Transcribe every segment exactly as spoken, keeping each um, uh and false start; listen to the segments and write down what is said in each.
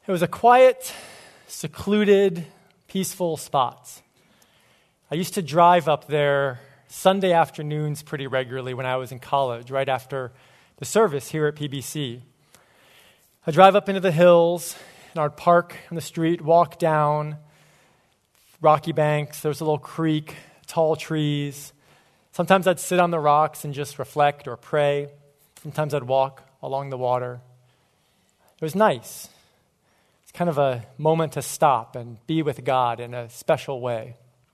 It was a quiet, secluded, peaceful spot. I used to drive up there Sunday afternoons pretty regularly when I was in college, right after the service here at P B C. I'd drive up into the hills, and I'd park on the street, walk down rocky banks. There was a little creek, tall trees. Sometimes I'd sit on the rocks and just reflect or pray. Sometimes I'd walk along the water. It was nice. It's kind of a moment to stop and be with God in a special way.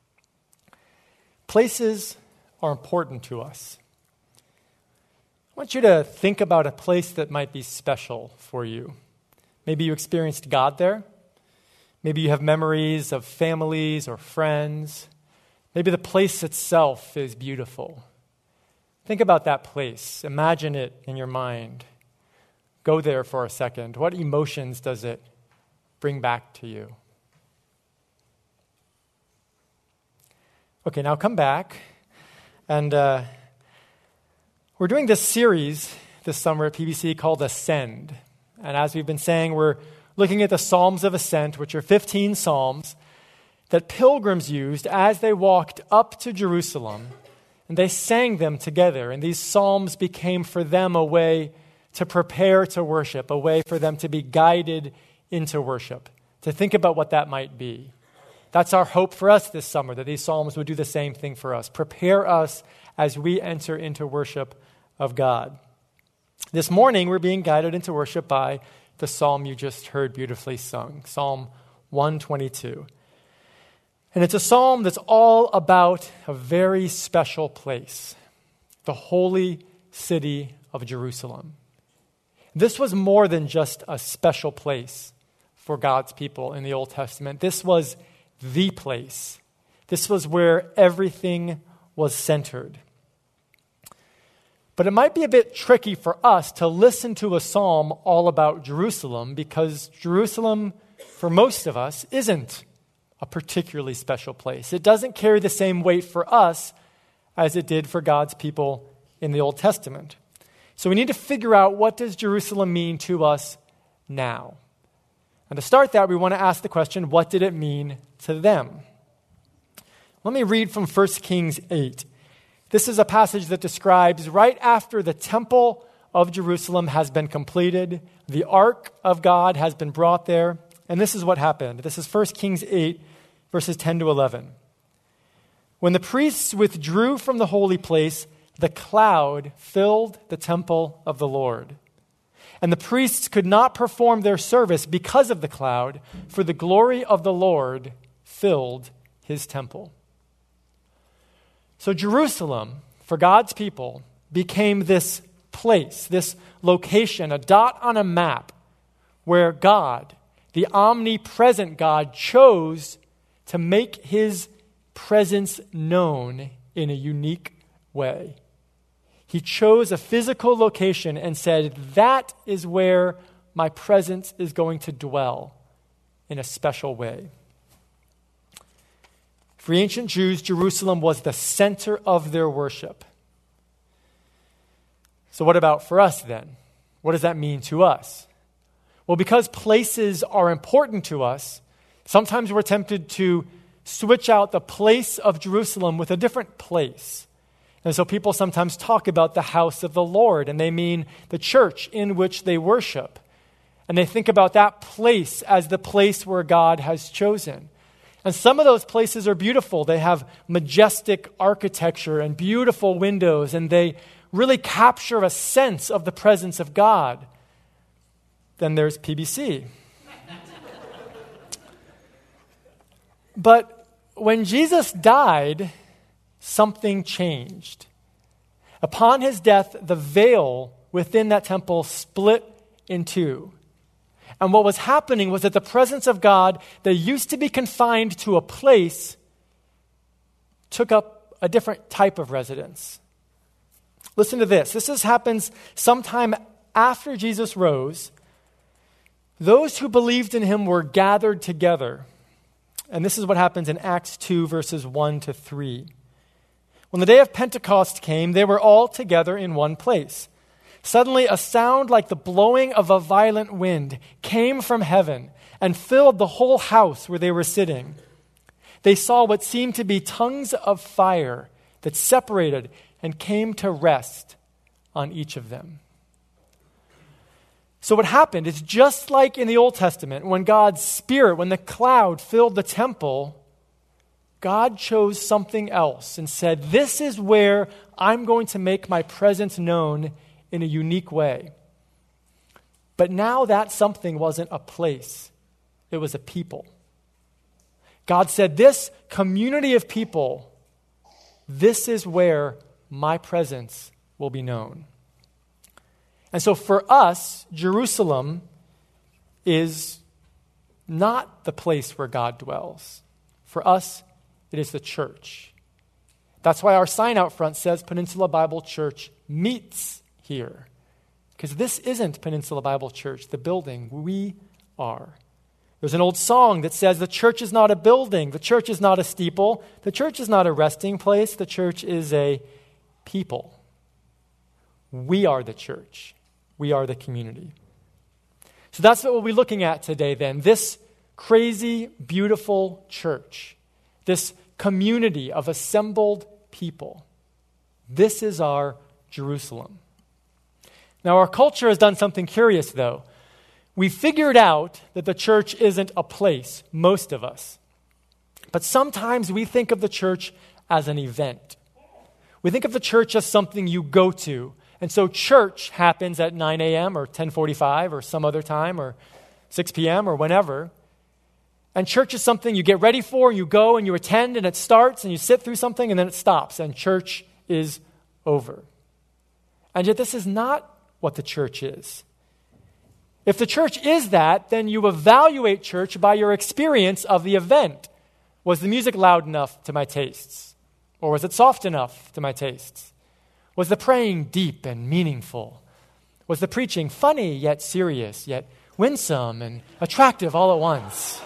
Places are important to us. I want you to think about a place that might be special for you. Maybe you experienced God there. Maybe you have memories of families or friends. Maybe the place itself is beautiful. Think about that place. Imagine it in your mind. Go there for a second. What emotions does it bring back to you? Okay, now come back. And uh, we're doing this series this summer at P B C called Ascend. And as we've been saying, we're looking at the Psalms of Ascent, which are fifteen psalms that pilgrims used as they walked up to Jerusalem. And they sang them together. And these psalms became for them a way to prepare to worship, a way for them to be guided into worship, to think about what that might be. That's our hope for us this summer, that these psalms would do the same thing for us, prepare us as we enter into worship of God. This morning, we're being guided into worship by the psalm you just heard beautifully sung, Psalm one twenty-two. And it's a psalm that's all about a very special place, the holy city of Jerusalem. This was more than just a special place for God's people in the Old Testament. This was the place. This was where everything was centered. But it might be a bit tricky for us to listen to a psalm all about Jerusalem because Jerusalem, for most of us, isn't a particularly special place. It doesn't carry the same weight for us as it did for God's people in the Old Testament. So we need to figure out, what does Jerusalem mean to us now? And to start that, we want to ask the question, what did it mean to them? Let me read from First Kings eight. This is a passage that describes right after the temple of Jerusalem has been completed, the ark of God has been brought there, and this is what happened. This is First Kings eight, verses ten to eleven. When the priests withdrew from the holy place, the cloud filled the temple of the Lord. And the priests could not perform their service because of the cloud, for the glory of the Lord filled his temple. So Jerusalem, for God's people, became this place, this location, a dot on a map, where God, the omnipresent God, chose to make his presence known in a unique way. He chose a physical location and said, that is where my presence is going to dwell in a special way. For ancient Jews, Jerusalem was the center of their worship. So what about for us then? What does that mean to us? Well, because places are important to us, sometimes we're tempted to switch out the place of Jerusalem with a different place. And so people sometimes talk about the house of the Lord, and they mean the church in which they worship. And they think about that place as the place where God has chosen. And some of those places are beautiful. They have majestic architecture and beautiful windows, and they really capture a sense of the presence of God. Then there's P B C. But when Jesus died, something changed. Upon his death, the veil within that temple split in two. And what was happening was that the presence of God that used to be confined to a place took up a different type of residence. Listen to this. This is, happens sometime after Jesus rose. Those who believed in him were gathered together. And this is what happens in Acts two, verses one to three. When the day of Pentecost came, they were all together in one place. Suddenly, a sound like the blowing of a violent wind came from heaven and filled the whole house where they were sitting. They saw what seemed to be tongues of fire that separated and came to rest on each of them. So what happened is just like in the Old Testament, when God's Spirit, when the cloud filled the temple, God chose something else and said, this is where I'm going to make my presence known in a unique way. But now that something wasn't a place, it was a people. God said, this community of people, this is where my presence will be known. And so for us, Jerusalem is not the place where God dwells. For us, it is the church. That's why our sign out front says Peninsula Bible Church meets here. Because this isn't Peninsula Bible Church, the building. We are. There's an old song that says the church is not a building. The church is not a steeple. The church is not a resting place. The church is a people. We are the church. We are the community. So that's what we'll be looking at today then. This crazy, beautiful church. This community of assembled people. This is our Jerusalem. Now, our culture has done something curious, though. We figured out that the church isn't a place, most of us. But sometimes we think of the church as an event. We think of the church as something you go to. And so church happens at nine a.m. or ten forty-five or some other time or six p.m. or whenever. And church is something you get ready for, you go and you attend, and it starts, and you sit through something, and then it stops, and church is over. And yet this is not what the church is. If the church is that, then you evaluate church by your experience of the event. Was the music loud enough to my tastes? Or was it soft enough to my tastes? Was the praying deep and meaningful? Was the preaching funny yet serious, yet winsome and attractive all at once?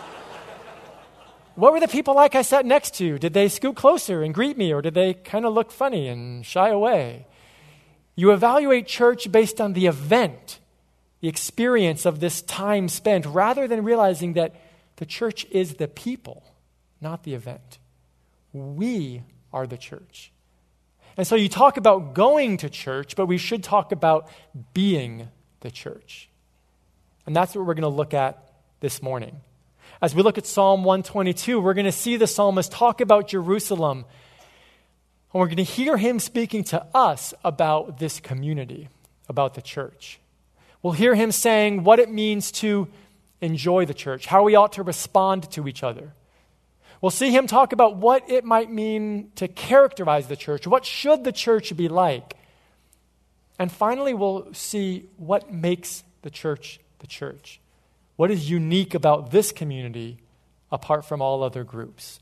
What were the people like I sat next to? Did they scoot closer and greet me, or did they kind of look funny and shy away? You evaluate church based on the event, the experience of this time spent, rather than realizing that the church is the people, not the event. We are the church. And so you talk about going to church, but we should talk about being the church. And that's what we're going to look at this morning. As we look at Psalm one twenty-two, we're going to see the psalmist talk about Jerusalem. And we're going to hear him speaking to us about this community, about the church. We'll hear him saying what it means to enjoy the church, how we ought to respond to each other. We'll see him talk about what it might mean to characterize the church. What should the church be like? And finally, we'll see what makes the church the church. What is unique about this community apart from all other groups?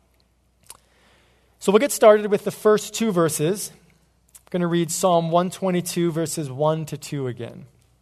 So we'll get started with the first two verses. I'm going to read Psalm one twenty-two, verses one to two again.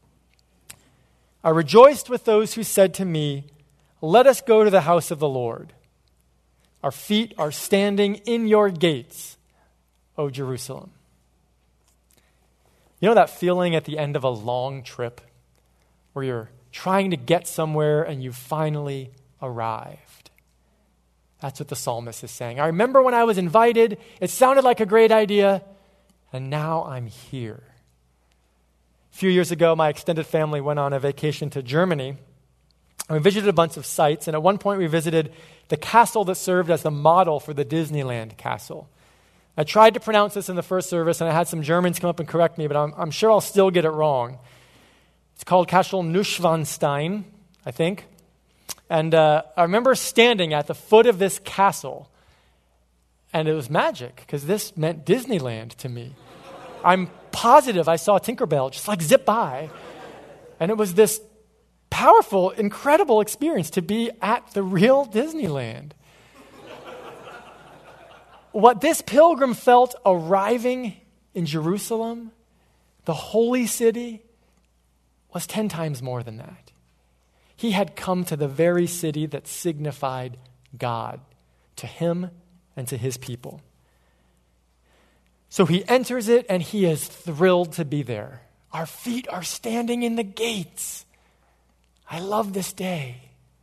I rejoiced with those who said to me, let us go to the house of the Lord. Our feet are standing in your gates, O Jerusalem. You know that feeling at the end of a long trip where you're trying to get somewhere and you finally arrived? That's what the psalmist is saying. I remember when I was invited, it sounded like a great idea, and now I'm here. A few years ago, my extended family went on a vacation to Germany. And we visited a bunch of sites, and at one point we visited the castle that served as the model for the Disneyland castle. I tried to pronounce this in the first service, and I had some Germans come up and correct me, but I'm, I'm sure I'll still get it wrong. It's called Castle Neuschwanstein, I think. And uh, I remember standing at the foot of this castle, and it was magic, because this meant Disneyland to me. I'm positive I saw Tinkerbell just like zip by, and it was this powerful, incredible experience to be at the real Disneyland. What this pilgrim felt arriving in Jerusalem, the holy city, was ten times more than that. He had come to the very city that signified God to him and to his people. So he enters it, and he is thrilled to be there. Our feet are standing in the gates. I love this day.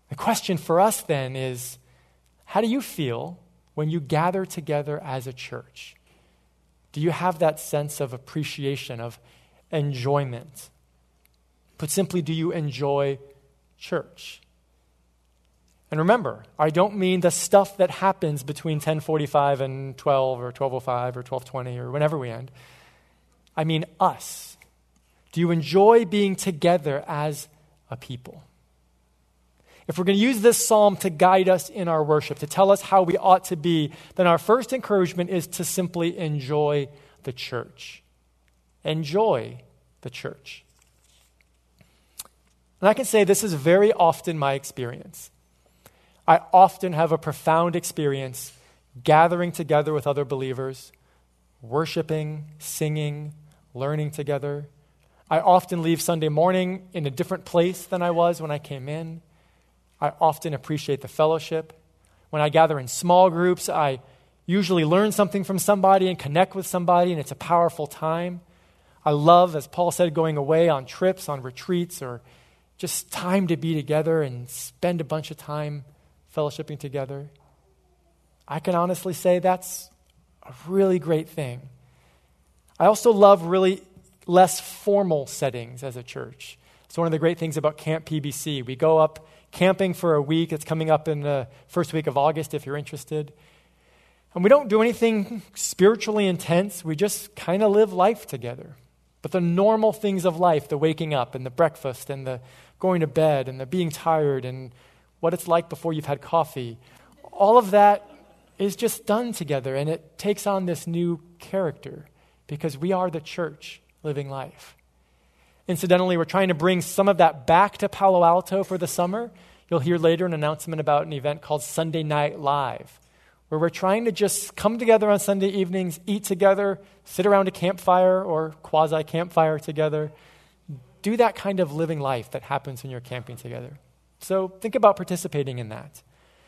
The question for us then is, how do you feel when you gather together as a church? Do you have that sense of appreciation, of enjoyment? Put simply, do you enjoy church? And remember, I don't mean the stuff that happens between ten forty-five and twelve or twelve oh five or twelve twenty or whenever we end. I mean us. Do you enjoy being together as a people? If we're going to use this psalm to guide us in our worship, to tell us how we ought to be, then our first encouragement is to simply enjoy the church. Enjoy the church. And I can say this is very often my experience. I often have a profound experience gathering together with other believers, worshiping, singing, learning together. I often leave Sunday morning in a different place than I was when I came in. I often appreciate the fellowship. When I gather in small groups, I usually learn something from somebody and connect with somebody, and it's a powerful time. I love, as Paul said, going away on trips, on retreats, or just time to be together and spend a bunch of time fellowshipping together. I can honestly say that's a really great thing. I also love really less formal settings as a church. It's one of the great things about Camp P B C. We go up camping for a week. It's coming up in the first week of August if you're interested. And we don't do anything spiritually intense. We just kind of live life together. But the normal things of life, the waking up and the breakfast and the going to bed and the being tired and what it's like before you've had coffee, all of that is just done together, and it takes on this new character because we are the church living life. Incidentally, we're trying to bring some of that back to Palo Alto for the summer. You'll hear later an announcement about an event called Sunday Night Live, where we're trying to just come together on Sunday evenings, eat together, sit around a campfire or quasi-campfire together, do that kind of living life that happens when you're camping together. So think about participating in that.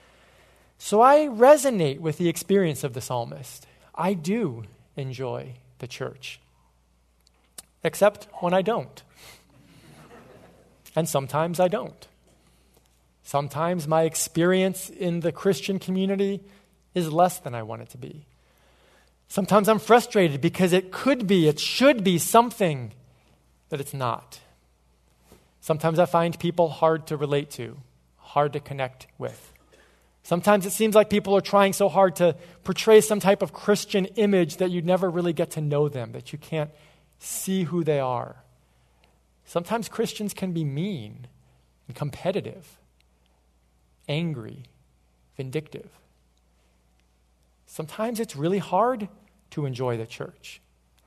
So I resonate with the experience of the psalmist. I do enjoy the church, except when I don't. And sometimes I don't. Sometimes my experience in the Christian community is less than I want it to be. Sometimes I'm frustrated because it could be, it should be something that it's not. Sometimes I find people hard to relate to, hard to connect with. Sometimes it seems like people are trying so hard to portray some type of Christian image that you never really get to know them, that you can't see who they are. Sometimes Christians can be mean and competitive, angry, vindictive. Sometimes it's really hard to enjoy the church.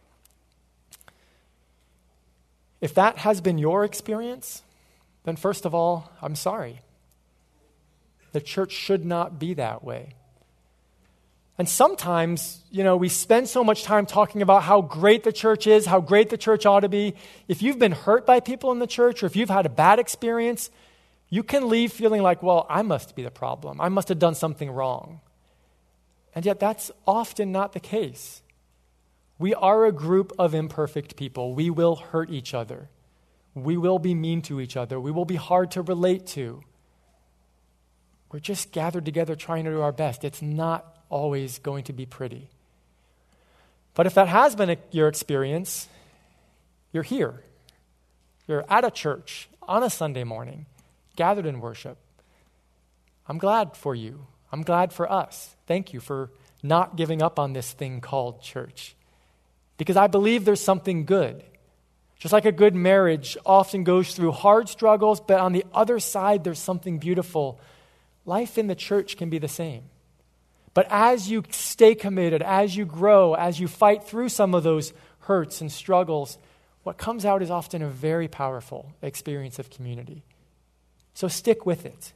If that has been your experience, then first of all, I'm sorry. The church should not be that way. And sometimes, you know, we spend so much time talking about how great the church is, how great the church ought to be. If you've been hurt by people in the church, or if you've had a bad experience, you can leave feeling like, well, I must be the problem. I must have done something wrong. And yet that's often not the case. We are a group of imperfect people. We will hurt each other. We will be mean to each other. We will be hard to relate to. We're just gathered together trying to do our best. It's not always going to be pretty. But if that has been a, your experience, you're here. You're at a church on a Sunday morning, gathered in worship. I'm glad for you. I'm glad for us. Thank you for not giving up on this thing called church. Because I believe there's something good. Just like a good marriage often goes through hard struggles, but on the other side, there's something beautiful. Life in the church can be the same. But as you stay committed, as you grow, as you fight through some of those hurts and struggles, what comes out is often a very powerful experience of community. So stick with it.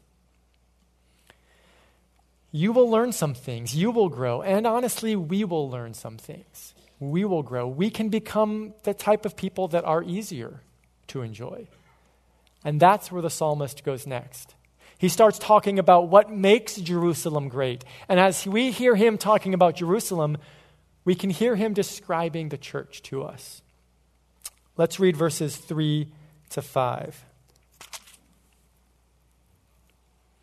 You will learn some things. You will grow. And honestly, we will learn some things. We will grow. We can become the type of people that are easier to enjoy. And that's where the psalmist goes next. He starts talking about what makes Jerusalem great. And as we hear him talking about Jerusalem, we can hear him describing the church to us. Let's read verses three to five.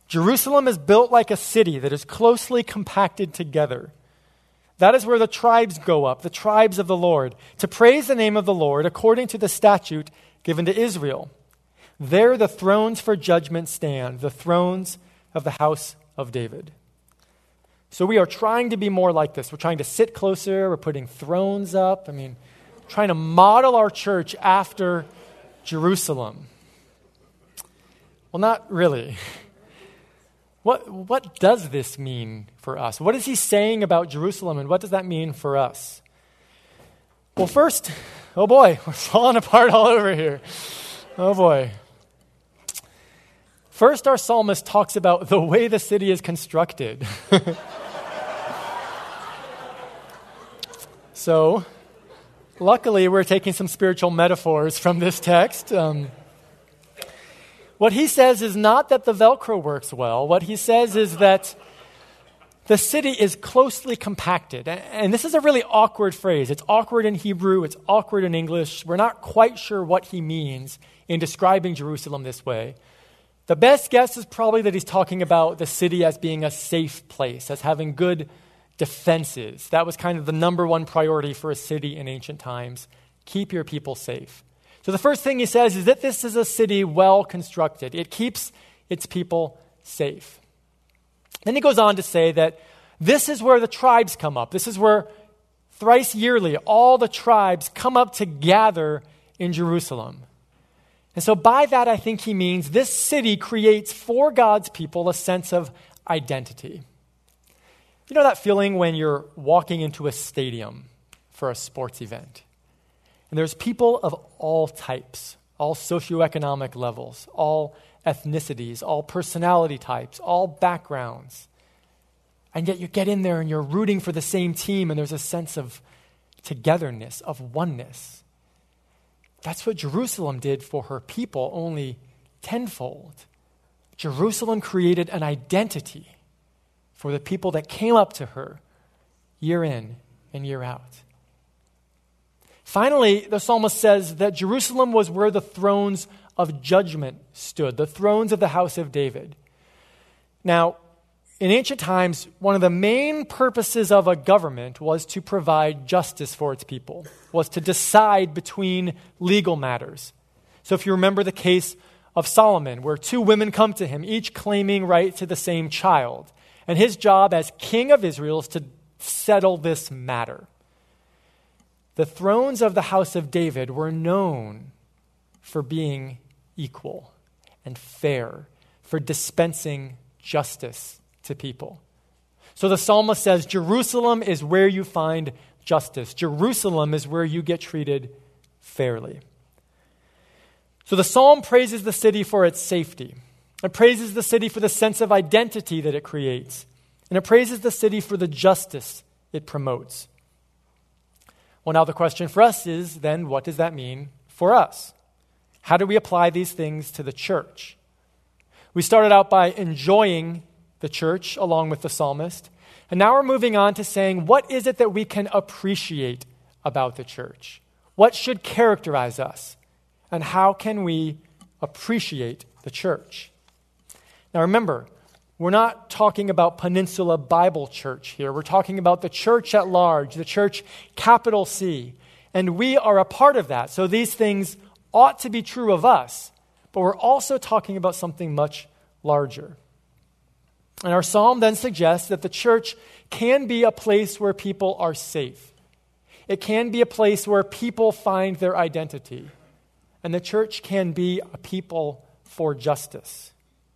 Jerusalem is built like a city that is closely compacted together. That is where the tribes go up, the tribes of the Lord, to praise the name of the Lord according to the statute given to Israel. There the thrones for judgment stand, the thrones of the house of David. So we are trying to be more like this. We're trying to sit closer. We're putting thrones up. I mean, trying to model our church after Jerusalem. Well, not really. What, what does this mean for us? What is he saying about Jerusalem, and what does that mean for us? Well, first, oh boy, we're falling apart all over here. Oh boy. First, our psalmist talks about the way the city is constructed. So, luckily, we're taking some spiritual metaphors from this text. Um, what he says is not that the Velcro works well. What he says is that the city is closely compacted. And this is a really awkward phrase. It's awkward in Hebrew. It's awkward in English. We're not quite sure what he means in describing Jerusalem this way. The best guess is probably that he's talking about the city as being a safe place, as having good defenses. That was kind of the number one priority for a city in ancient times. Keep your people safe. So the first thing he says is that this is a city well constructed. It keeps its people safe. Then he goes on to say that this is where the tribes come up. This is where thrice yearly all the tribes come up to gather in Jerusalem. And so by that, I think he means this city creates for God's people a sense of identity. You know that feeling when you're walking into a stadium for a sports event, and there's people of all types, all socioeconomic levels, all ethnicities, all personality types, all backgrounds, and yet you get in there and you're rooting for the same team, and there's a sense of togetherness, of oneness. That's what Jerusalem did for her people, only tenfold. Jerusalem created an identity for the people that came up to her year in and year out. Finally, the psalmist says that Jerusalem was where the thrones of judgment stood, the thrones of the house of David. Now, in ancient times, one of the main purposes of a government was to provide justice for its people, was to decide between legal matters. So if you remember the case of Solomon, where two women come to him, each claiming right to the same child, and his job as king of Israel is to settle this matter. The thrones of the house of David were known for being equal and fair, for dispensing justice to people. So the psalmist says, Jerusalem is where you find justice. Jerusalem is where you get treated fairly. So the psalm praises the city for its safety. It praises the city for the sense of identity that it creates. And it praises the city for the justice it promotes. Well, now the question for us is, then, what does that mean for us? How do we apply these things to the church? We started out by enjoying the church along with the psalmist. And now we're moving on to saying, what is it that we can appreciate about the church? What should characterize us? And how can we appreciate the church? Now remember, we're not talking about Peninsula Bible Church here. We're talking about the church at large, the church capital C. And we are a part of that. So these things ought to be true of us. But we're also talking about something much larger. And our psalm then suggests that the church can be a place where people are safe. It can be a place where people find their identity. And the church can be a people for justice.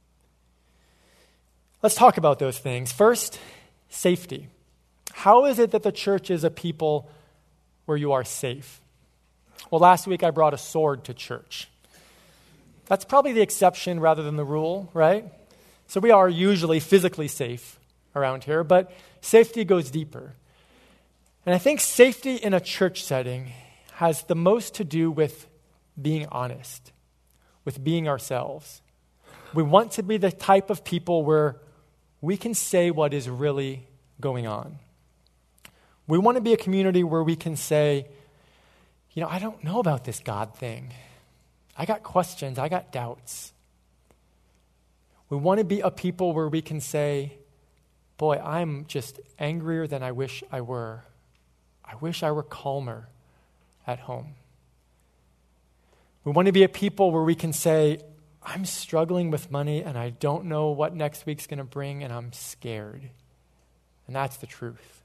Let's talk about those things. First, safety. How is it that the church is a people where you are safe? Well, last week I brought a sword to church. That's probably the exception rather than the rule, right? So we are usually physically safe around here, but safety goes deeper. And I think safety in a church setting has the most to do with being honest, with being ourselves. We want to be the type of people where we can say what is really going on. We want to be a community where we can say, you know, I don't know about this God thing. I got questions. I got doubts. We want to be a people where we can say, boy, I'm just angrier than I wish I were. I wish I were calmer at home. We want to be a people where we can say, I'm struggling with money and I don't know what next week's going to bring and I'm scared. And that's the truth.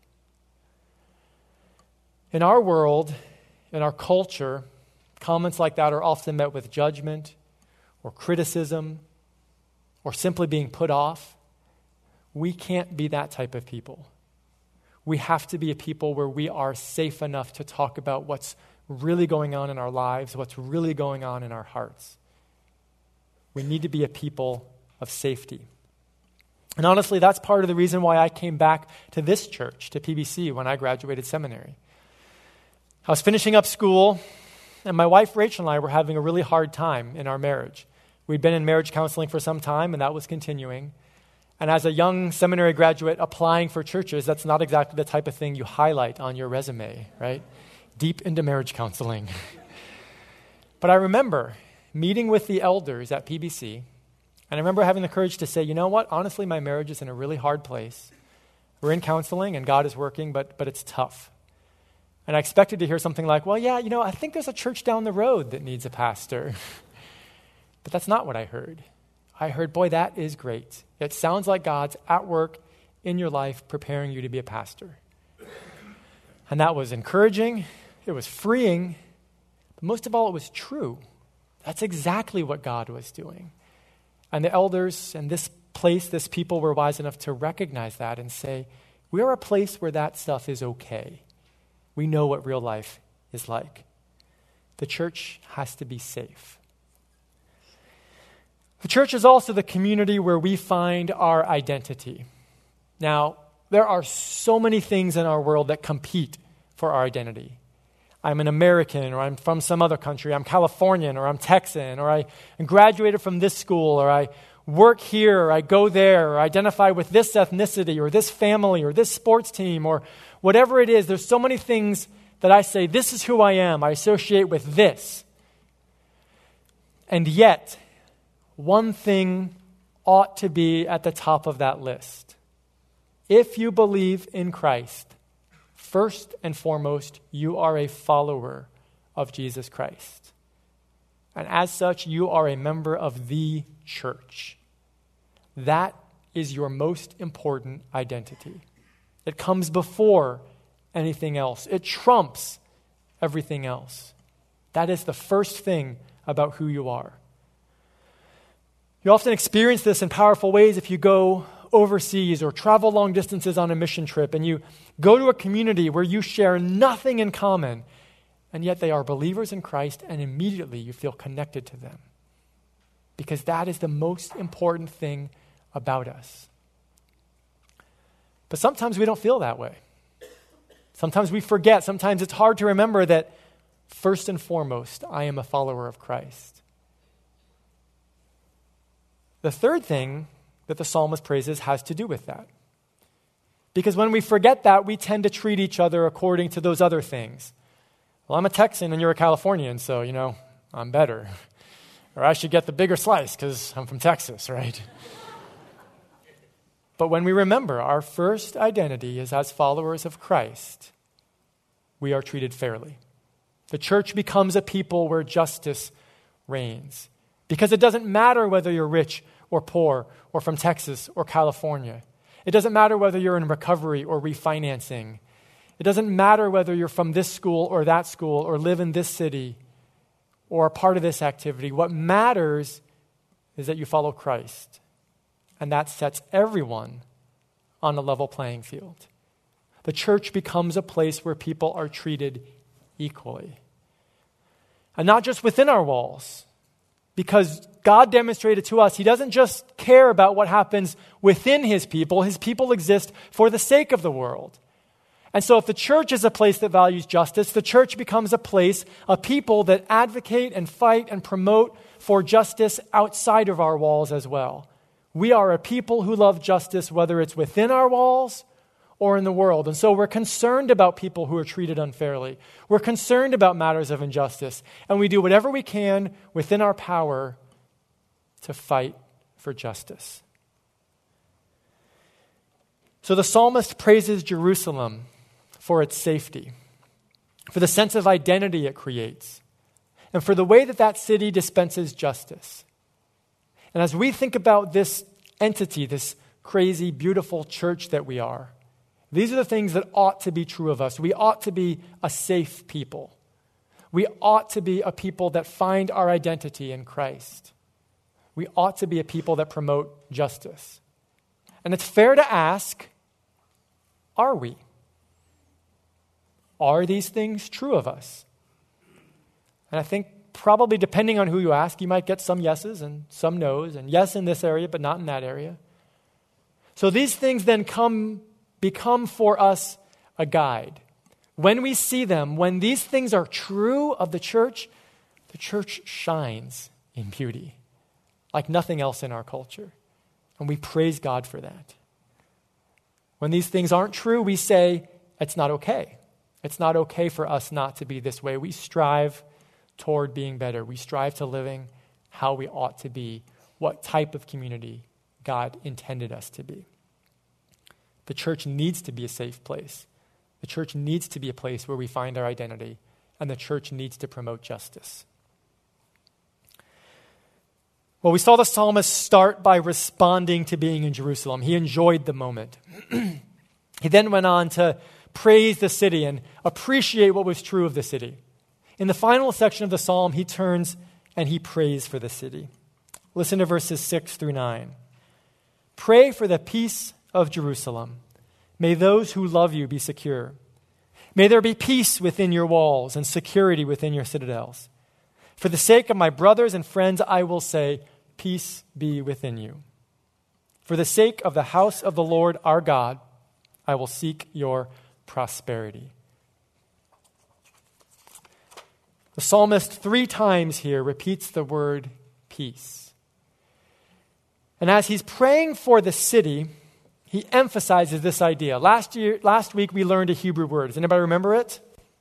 In our world, in our culture, comments like that are often met with judgment or criticism or simply being put off. We can't be that type of people. We have to be a people where we are safe enough to talk about what's really going on in our lives, what's really going on in our hearts. We need to be a people of safety. And honestly, that's part of the reason why I came back to this church, to P B C, when I graduated seminary. I was finishing up school, and my wife Rachel and I were having a really hard time in our marriage. We'd been in marriage counseling for some time, and that was continuing. And as a young seminary graduate applying for churches, that's not exactly the type of thing you highlight on your resume, right? Deep into marriage counseling. But I remember meeting with the elders at P B C, and I remember having the courage to say, you know what, honestly, my marriage is in a really hard place. We're in counseling, and God is working, but but it's tough. And I expected to hear something like, well, yeah, you know, I think there's a church down the road that needs a pastor. But that's not what I heard. I heard, boy, that is great. It sounds like God's at work in your life preparing you to be a pastor. And that was encouraging. It was freeing. But most of all, it was true. That's exactly what God was doing. And the elders and this place, this people were wise enough to recognize that and say, we are a place where that stuff is okay. We know what real life is like. The church has to be safe. The church is also the community where we find our identity. Now, there are so many things in our world that compete for our identity. I'm an American, or I'm from some other country. I'm Californian, or I'm Texan, or I graduated from this school, or I work here, or I go there, or identify with this ethnicity, or this family, or this sports team, or whatever it is. There's so many things that I say, this is who I am. I associate with this. And yet, one thing ought to be at the top of that list. If you believe in Christ, first and foremost, you are a follower of Jesus Christ. And as such, you are a member of the church. That is your most important identity. It comes before anything else. It trumps everything else. That is the first thing about who you are. You often experience this in powerful ways if you go overseas or travel long distances on a mission trip and you go to a community where you share nothing in common, and yet they are believers in Christ, and immediately you feel connected to them. Because that is the most important thing about us. But sometimes we don't feel that way. Sometimes we forget. Sometimes it's hard to remember that first and foremost, I am a follower of Christ. The third thing that the psalmist praises has to do with that. Because when we forget that, we tend to treat each other according to those other things. Well, I'm a Texan and you're a Californian, so, you know, I'm better. Or I should get the bigger slice because I'm from Texas, right? But when we remember our first identity is as followers of Christ, we are treated fairly. The church becomes a people where justice reigns. Because it doesn't matter whether you're rich or poor or from Texas or California. It doesn't matter whether you're in recovery or refinancing. It doesn't matter whether you're from this school or that school or live in this city or are part of this activity. What matters is that you follow Christ. And that sets everyone on a level playing field. The church becomes a place where people are treated equally. And not just within our walls. Because God demonstrated to us, he doesn't just care about what happens within his people. His people exist for the sake of the world. And so if the church is a place that values justice, the church becomes a place, a people that advocate and fight and promote for justice outside of our walls as well. We are a people who love justice, whether it's within our walls or in the world. And so we're concerned about people who are treated unfairly. We're concerned about matters of injustice. And we do whatever we can within our power to fight for justice. So the psalmist praises Jerusalem for its safety, for the sense of identity it creates, and for the way that that city dispenses justice. And as we think about this entity, this crazy, beautiful church that we are, these are the things that ought to be true of us. We ought to be a safe people. We ought to be a people that find our identity in Christ. We ought to be a people that promote justice. And it's fair to ask, are we? Are these things true of us? And I think probably depending on who you ask, you might get some yeses and some nos, and yes in this area, but not in that area. So these things then come, become for us a guide. When we see them, when these things are true of the church, the church shines in beauty like nothing else in our culture. And we praise God for that. When these things aren't true, we say, it's not okay. It's not okay for us not to be this way. We strive toward being better. We strive to living how we ought to be, what type of community God intended us to be. The church needs to be a safe place. The church needs to be a place where we find our identity, and the church needs to promote justice. Well, we saw the psalmist start by responding to being in Jerusalem. He enjoyed the moment. He then went on to praise the city and appreciate what was true of the city. In the final section of the psalm, he turns and he prays for the city. Listen to verses six through nine. Pray for the peace of Jerusalem. May those who love you be secure. May there be peace within your walls and security within your citadels. For the sake of my brothers and friends, I will say, peace be within you. For the sake of the house of the Lord our God, I will seek your prosperity. The psalmist three times here repeats the word peace. And as he's praying for the city, he emphasizes this idea. Last year, last week we learned a Hebrew word. Does anybody remember it?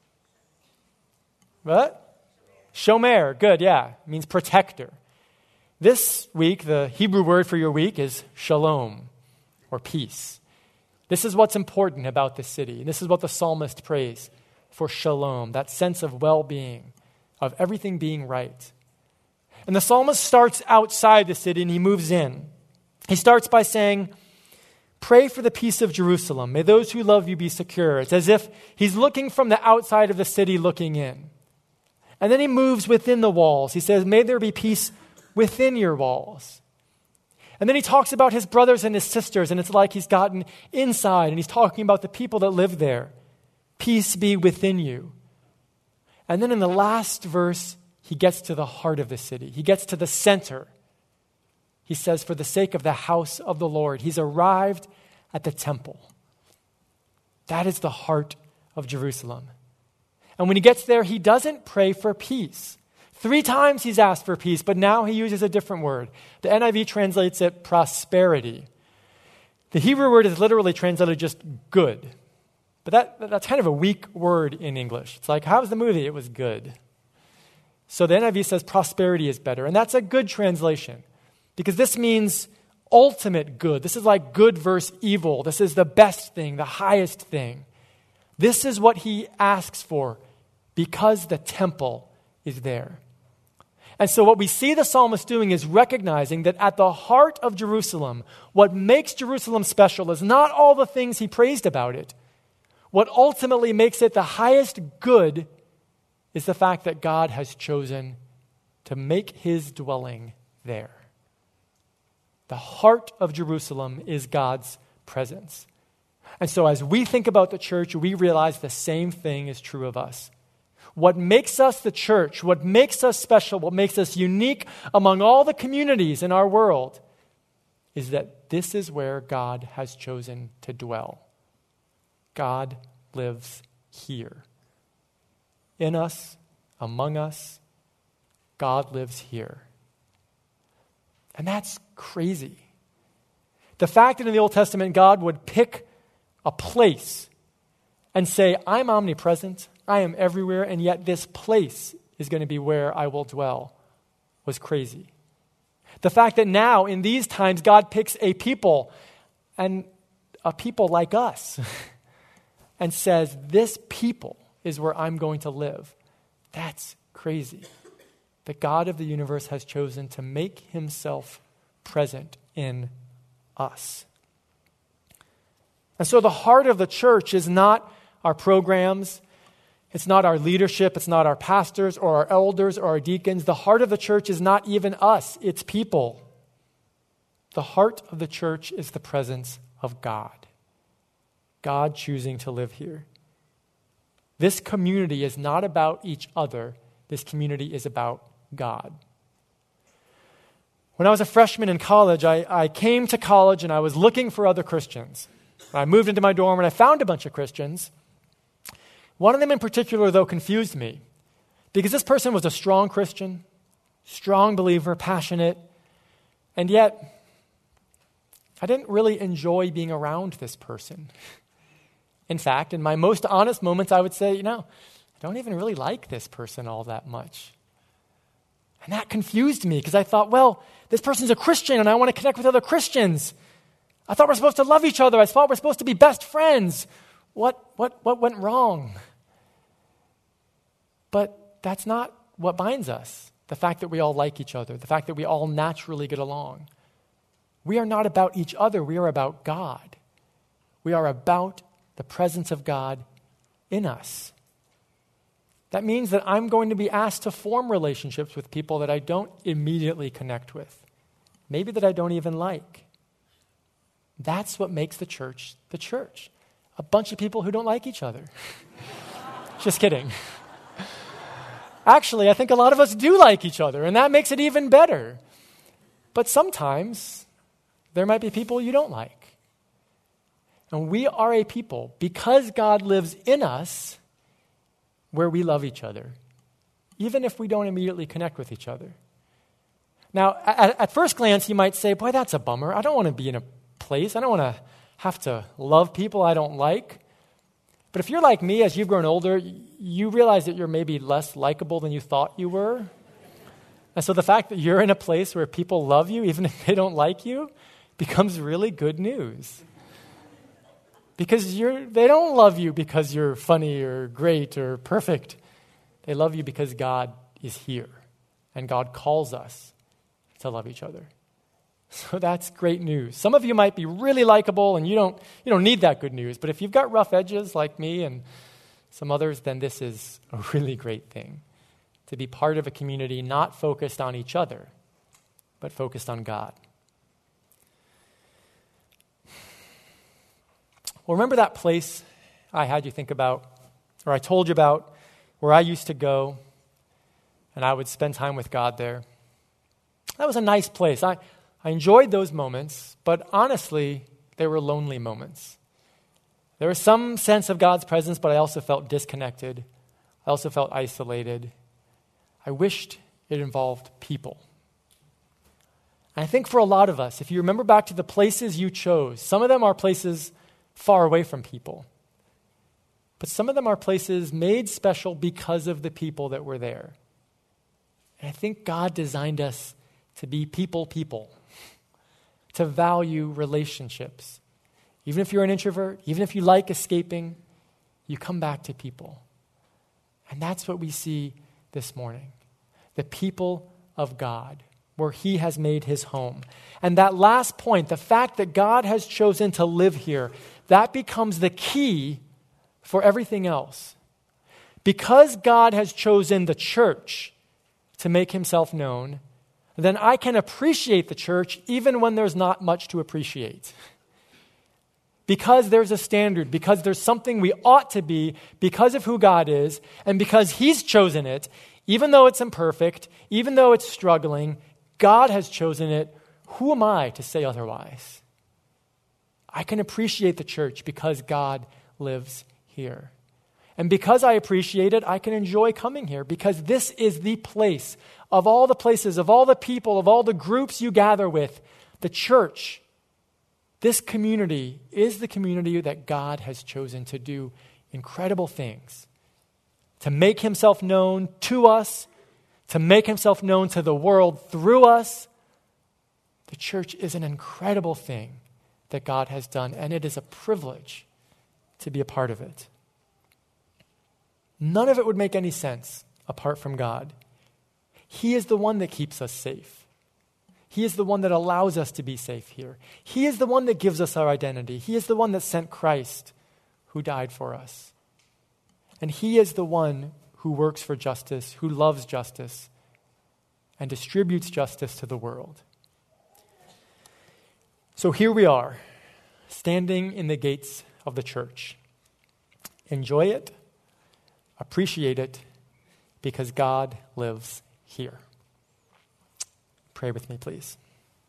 What? Shomer. Good, yeah. It means protector. This week, the Hebrew word for your week is shalom, or peace. This is what's important about the city. This is what the psalmist prays for shalom, that sense of well-being, of everything being right. And the psalmist starts outside the city and he moves in. He starts by saying, pray for the peace of Jerusalem. May those who love you be secure. It's as if he's looking from the outside of the city looking in. And then he moves within the walls. He says, may there be peace within your walls. And then he talks about his brothers and his sisters, and it's like he's gotten inside, and he's talking about the people that live there. Peace be within you. And then in the last verse, he gets to the heart of the city. He gets to the center. He says, for the sake of the house of the Lord, he's arrived at the temple. That is the heart of Jerusalem. And when he gets there, he doesn't pray for peace. Three times he's asked for peace, but now he uses a different word. The N I V translates it prosperity. The Hebrew word is literally translated just good. But that, that's kind of a weak word in English. It's like, how was the movie? It was good. So the N I V says prosperity is better. And that's a good translation because this means ultimate good. This is like good versus evil. This is the best thing, the highest thing. This is what he asks for because the temple is there. And so what we see the psalmist doing is recognizing that at the heart of Jerusalem, what makes Jerusalem special is not all the things he praised about it. What ultimately makes it the highest good is the fact that God has chosen to make his dwelling there. The heart of Jerusalem is God's presence. And so as we think about the church, we realize the same thing is true of us. What makes us the church, what makes us special, what makes us unique among all the communities in our world is that this is where God has chosen to dwell. God lives here. In us, among us, God lives here. And that's crazy. The fact that in the Old Testament, God would pick a place and say, I'm omnipresent, I am everywhere, and yet this place is going to be where I will dwell, was crazy. The fact that now, in these times, God picks a people, and a people like us, and says, this people is where I'm going to live. That's crazy. The God of the universe has chosen to make himself present in us. And so the heart of the church is not our programs, it's not our leadership, it's not our pastors or our elders or our deacons. The heart of the church is not even us, it's people. The heart of the church is the presence of God. God choosing to live here. This community is not about each other. This community is about God. When I was a freshman in college, I, I came to college and I was looking for other Christians. I moved into my dorm and I found a bunch of Christians. One of them in particular, though, confused me because this person was a strong Christian, strong believer, passionate, and yet I didn't really enjoy being around this person. In fact, in my most honest moments, I would say, you know, I don't even really like this person all that much. And that confused me because I thought, well, this person's a Christian and I want to connect with other Christians. I thought we're supposed to love each other. I thought we're supposed to be best friends. What, what, what went wrong? But that's not what binds us. The fact that we all like each other, the fact that we all naturally get along. We are not about each other. We are about God. We are about the presence of God in us. That means that I'm going to be asked to form relationships with people that I don't immediately connect with. Maybe that I don't even like. That's what makes the church the church. A bunch of people who don't like each other. Just kidding. Actually, I think a lot of us do like each other, and that makes it even better. But sometimes there might be people you don't like. And we are a people, because God lives in us, where we love each other, even if we don't immediately connect with each other. Now, at, at first glance, you might say, boy, that's a bummer. I don't want to be in a place. I don't want to have to love people I don't like. But if you're like me, as you've grown older, you realize that you're maybe less likable than you thought you were. And so the fact that you're in a place where people love you, even if they don't like you, becomes really good news. Because you're, they don't love you because you're funny or great or perfect. They love you because God is here. And God calls us to love each other. So that's great news. Some of you might be really likable and you don't you don't need that good news. But if you've got rough edges like me and some others, then this is a really great thing. To be part of a community not focused on each other, but focused on God. Well, remember that place I had you think about, or I told you about, where I used to go and I would spend time with God there? That was a nice place. I I enjoyed those moments, but honestly, they were lonely moments. There was some sense of God's presence, but I also felt disconnected. I also felt isolated. I wished it involved people. And I think for a lot of us, if you remember back to the places you chose, some of them are places far away from people. But some of them are places made special because of the people that were there. And I think God designed us to be people people. To value relationships. Even if you're an introvert, even if you like escaping, you come back to people. And that's what we see this morning. The people of God, where he has made his home. And that last point, the fact that God has chosen to live here, that becomes the key for everything else. Because God has chosen the church to make himself known, then I can appreciate the church even when there's not much to appreciate. Because there's a standard, because there's something we ought to be, because of who God is, and because he's chosen it, even though it's imperfect, even though it's struggling, God has chosen it. Who am I to say otherwise? I can appreciate the church because God lives here. And because I appreciate it, I can enjoy coming here because this is the place of all the places, of all the people, of all the groups you gather with. The church, this community, is the community that God has chosen to do incredible things. To make himself known to us, to make himself known to the world through us, The church is an incredible thing that God has done, and it is a privilege to be a part of it. None of it would make any sense apart from God. He is the one that keeps us safe. He is the one that allows us to be safe here. He is the one that gives us our identity. He is the one that sent Christ, who died for us. And he is the one who works for justice, who loves justice, and distributes justice to the world. So here we are, standing in the gates of the church. Enjoy it, appreciate it, because God lives here. Pray with me, please.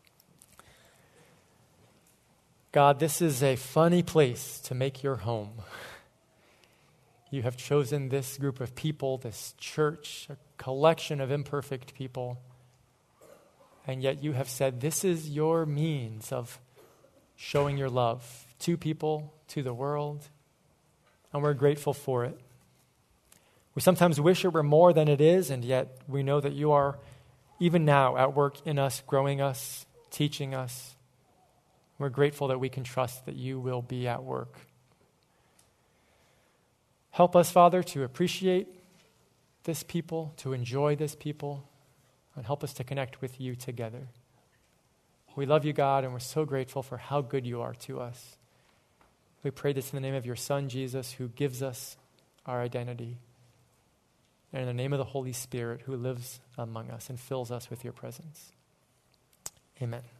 God, this is a funny place to make your home. You have chosen this group of people, this church, a collection of imperfect people, and yet you have said this is your means of showing your love to people, to the world, and we're grateful for it. We sometimes wish it were more than it is, and yet we know that you are even now at work in us, growing us, teaching us. We're grateful that we can trust that you will be at work. Help us, Father, to appreciate this people, to enjoy this people, and help us to connect with you together. We love you, God, and we're so grateful for how good you are to us. We pray this in the name of your Son, Jesus, who gives us our identity, and in the name of the Holy Spirit, who lives among us and fills us with your presence. Amen.